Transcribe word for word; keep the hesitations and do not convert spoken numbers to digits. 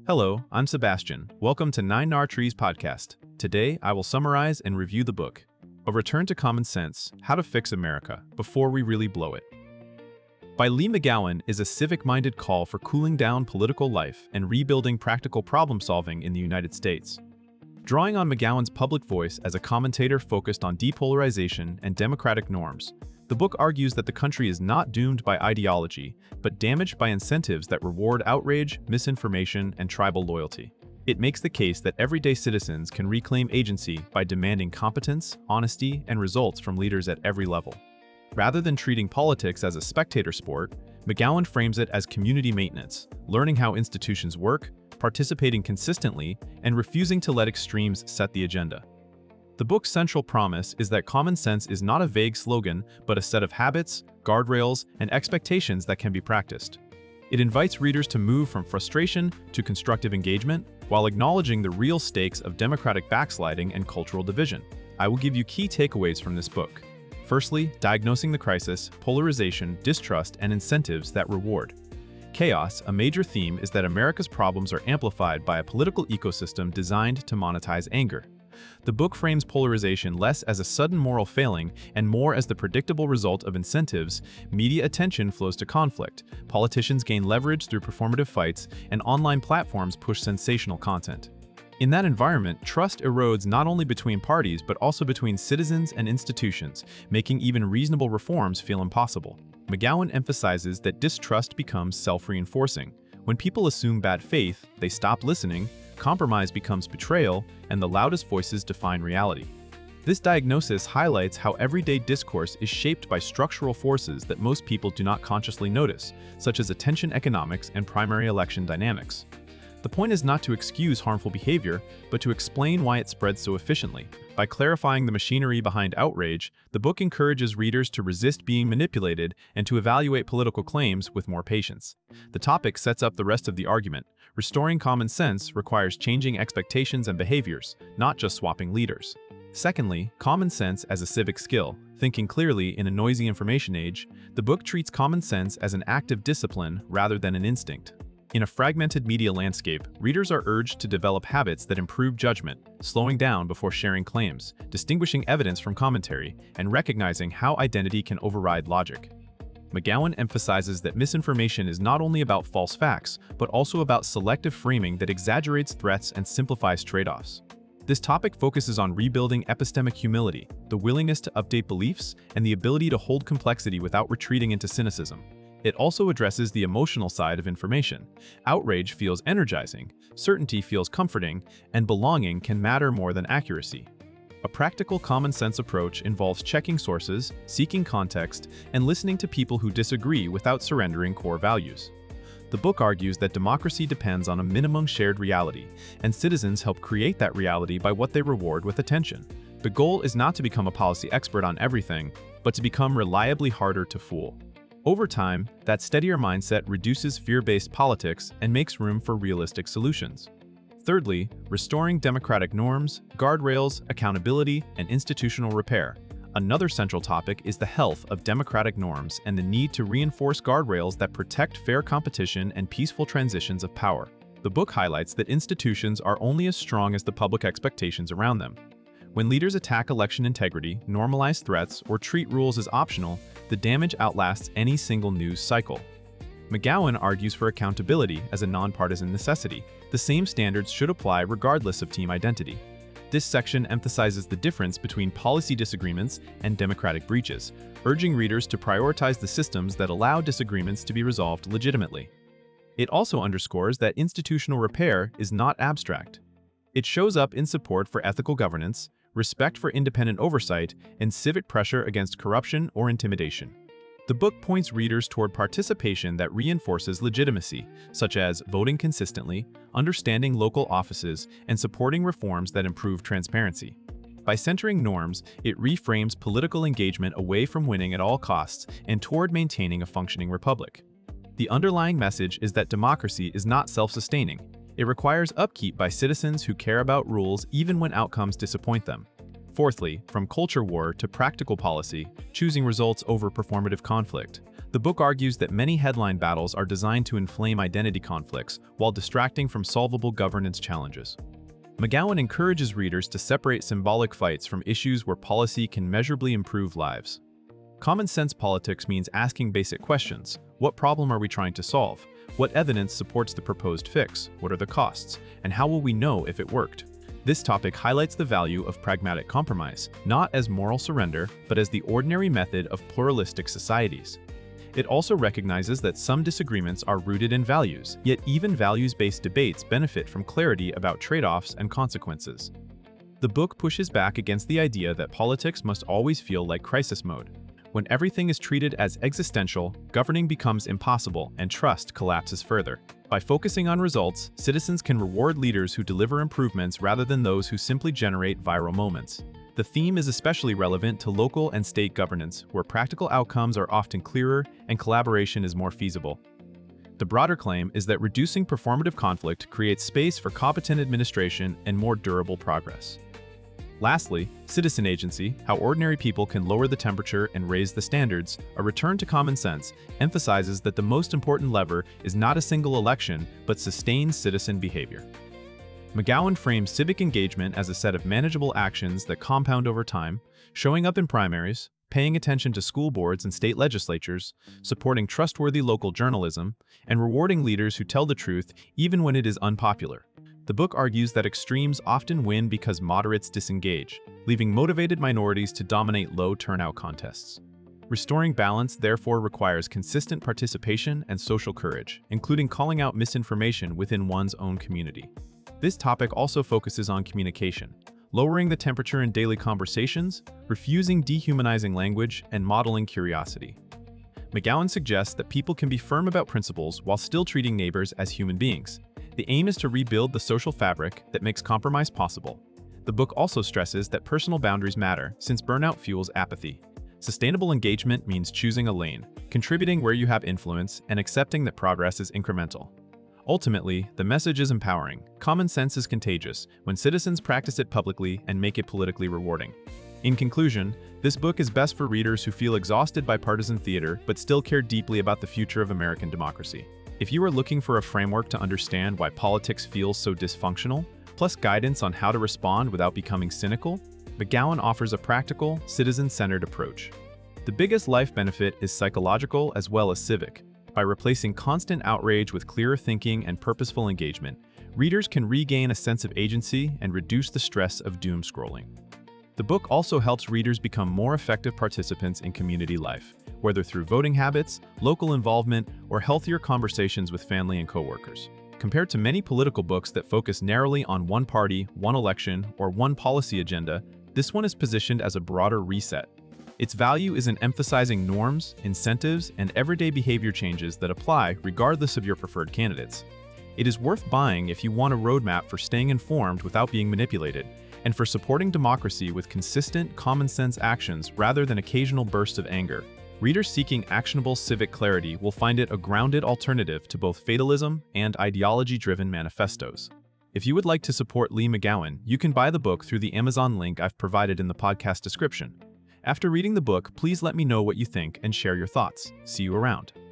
Hello, I'm Sebastian. Welcome to Nine Nar Trees podcast. Today, I will summarize and review the book, A Return to Common Sense: How to Fix America Before We Really Blow It. By Lee McGowan is a civic-minded call for cooling down political life and rebuilding practical problem-solving in the United States. Drawing on McGowan's public voice as a commentator focused on depolarization and democratic norms, the book argues that the country is not doomed by ideology, but damaged by incentives that reward outrage, misinformation, and tribal loyalty. It makes the case that everyday citizens can reclaim agency by demanding competence, honesty, and results from leaders at every level. Rather than treating politics as a spectator sport, McGowan frames it as community maintenance, learning how institutions work, participating consistently, and refusing to let extremes set the agenda. The book's central promise is that common sense is not a vague slogan, but a set of habits, guardrails, and expectations that can be practiced. It invites readers to move from frustration to constructive engagement, while acknowledging the real stakes of democratic backsliding and cultural division. I will give you key takeaways from this book. Firstly, diagnosing the crisis, polarization, distrust, and incentives that reward. Chaos, a major theme, is that America's problems are amplified by a political ecosystem designed to monetize anger. The book frames polarization less as a sudden moral failing and more as the predictable result of incentives. Media attention flows to conflict, politicians gain leverage through performative fights, and online platforms push sensational content. In that environment, trust erodes not only between parties but also between citizens and institutions, making even reasonable reforms feel impossible. McGowan emphasizes that distrust becomes self-reinforcing. When people assume bad faith, they stop listening, compromise becomes betrayal, and the loudest voices define reality. This diagnosis highlights how everyday discourse is shaped by structural forces that most people do not consciously notice, such as attention economics and primary election dynamics. The point is not to excuse harmful behavior, but to explain why it spreads so efficiently. By clarifying the machinery behind outrage, the book encourages readers to resist being manipulated and to evaluate political claims with more patience. The topic sets up the rest of the argument. Restoring common sense requires changing expectations and behaviors, not just swapping leaders. Secondly, common sense as a civic skill. Thinking clearly in a noisy information age, the book treats common sense as an active discipline rather than an instinct. In a fragmented media landscape, readers are urged to develop habits that improve judgment, slowing down before sharing claims, distinguishing evidence from commentary, and recognizing how identity can override logic. McGowan emphasizes that misinformation is not only about false facts, but also about selective framing that exaggerates threats and simplifies trade-offs. This topic focuses on rebuilding epistemic humility, the willingness to update beliefs, and the ability to hold complexity without retreating into cynicism. It also addresses the emotional side of information. Outrage feels energizing, certainty feels comforting, and belonging can matter more than accuracy. A practical common-sense approach involves checking sources, seeking context, and listening to people who disagree without surrendering core values. The book argues that democracy depends on a minimum shared reality, and citizens help create that reality by what they reward with attention. The goal is not to become a policy expert on everything, but to become reliably harder to fool. Over time, that steadier mindset reduces fear-based politics and makes room for realistic solutions. Thirdly, restoring democratic norms, guardrails, accountability, and institutional repair. Another central topic is the health of democratic norms and the need to reinforce guardrails that protect fair competition and peaceful transitions of power. The book highlights that institutions are only as strong as the public expectations around them. When leaders attack election integrity, normalize threats, or treat rules as optional, the damage outlasts any single news cycle. McGowan argues for accountability as a nonpartisan necessity. The same standards should apply regardless of team identity. This section emphasizes the difference between policy disagreements and democratic breaches, urging readers to prioritize the systems that allow disagreements to be resolved legitimately. It also underscores that institutional repair is not abstract. It shows up in support for ethical governance, respect for independent oversight, and civic pressure against corruption or intimidation. The book points readers toward participation that reinforces legitimacy, such as voting consistently, understanding local offices, and supporting reforms that improve transparency. By centering norms, it reframes political engagement away from winning at all costs and toward maintaining a functioning republic. The underlying message is that democracy is not self-sustaining. It requires upkeep by citizens who care about rules even when outcomes disappoint them. Fourthly, from culture war to practical policy, choosing results over performative conflict. The book argues that many headline battles are designed to inflame identity conflicts while distracting from solvable governance challenges. McGowan encourages readers to separate symbolic fights from issues where policy can measurably improve lives. Common sense politics means asking basic questions. What problem are we trying to solve? What evidence supports the proposed fix? What are the costs? And how will we know if it worked? This topic highlights the value of pragmatic compromise, not as moral surrender, but as the ordinary method of pluralistic societies. It also recognizes that some disagreements are rooted in values, yet even values-based debates benefit from clarity about trade-offs and consequences. The book pushes back against the idea that politics must always feel like crisis mode. When everything is treated as existential, governing becomes impossible and trust collapses further. By focusing on results, citizens can reward leaders who deliver improvements rather than those who simply generate viral moments. The theme is especially relevant to local and state governance, where practical outcomes are often clearer and collaboration is more feasible. The broader claim is that reducing performative conflict creates space for competent administration and more durable progress. Lastly, Citizen Agency, How Ordinary People Can Lower the Temperature and Raise the Standards, A Return to Common Sense, emphasizes that the most important lever is not a single election, but sustained citizen behavior. McGowan frames civic engagement as a set of manageable actions that compound over time, showing up in primaries, paying attention to school boards and state legislatures, supporting trustworthy local journalism, and rewarding leaders who tell the truth even when it is unpopular. The book argues that extremes often win because moderates disengage, leaving motivated minorities to dominate low-turnout contests. Restoring balance therefore requires consistent participation and social courage, including calling out misinformation within one's own community. This topic also focuses on communication, lowering the temperature in daily conversations, refusing dehumanizing language, and modeling curiosity. McGowan suggests that people can be firm about principles while still treating neighbors as human beings. The aim is to rebuild the social fabric that makes compromise possible. The book also stresses that personal boundaries matter, since burnout fuels apathy. Sustainable engagement means choosing a lane, contributing where you have influence, and accepting that progress is incremental. Ultimately, the message is empowering. Common sense is contagious when citizens practice it publicly and make it politically rewarding. In conclusion, this book is best for readers who feel exhausted by partisan theater but still care deeply about the future of American democracy. If you are looking for a framework to understand why politics feels so dysfunctional, plus guidance on how to respond without becoming cynical, McGowan offers a practical, citizen-centered approach. The biggest life benefit is psychological as well as civic. By replacing constant outrage with clearer thinking and purposeful engagement, readers can regain a sense of agency and reduce the stress of doom scrolling. The book also helps readers become more effective participants in community life, whether through voting habits, local involvement, or healthier conversations with family and coworkers. Compared to many political books that focus narrowly on one party, one election, or one policy agenda, this one is positioned as a broader reset. Its value is in emphasizing norms, incentives, and everyday behavior changes that apply regardless of your preferred candidates. It is worth buying if you want a roadmap for staying informed without being manipulated, and for supporting democracy with consistent, common-sense actions rather than occasional bursts of anger. Readers seeking actionable civic clarity will find it a grounded alternative to both fatalism and ideology-driven manifestos. If you would like to support Lee McGowan, you can buy the book through the Amazon link I've provided in the podcast description. After reading the book, please let me know what you think and share your thoughts. See you around.